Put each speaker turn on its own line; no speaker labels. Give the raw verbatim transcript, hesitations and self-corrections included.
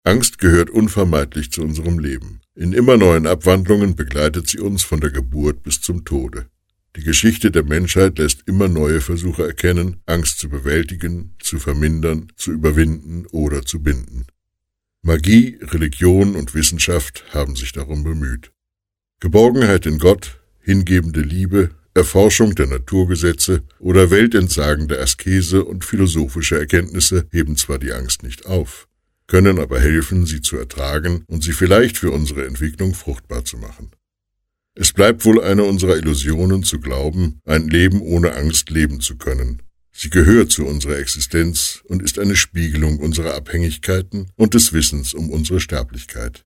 Angst gehört unvermeidlich zu unserem Leben. In immer neuen Abwandlungen begleitet sie uns von der Geburt bis zum Tode. Die Geschichte der Menschheit lässt immer neue Versuche erkennen, Angst zu bewältigen, zu vermindern, zu überwinden oder zu binden. Magie, Religion und Wissenschaft haben sich darum bemüht. Geborgenheit in Gott, hingebende Liebe, Erforschung der Naturgesetze oder weltentsagende Askese und philosophische Erkenntnisse heben zwar die Angst nicht auf, können aber helfen, sie zu ertragen und sie vielleicht für unsere Entwicklung fruchtbar zu machen. Es bleibt wohl eine unserer Illusionen zu glauben, ein Leben ohne Angst leben zu können. Sie gehört zu unserer Existenz und ist eine Spiegelung unserer Abhängigkeiten und des Wissens um unsere Sterblichkeit.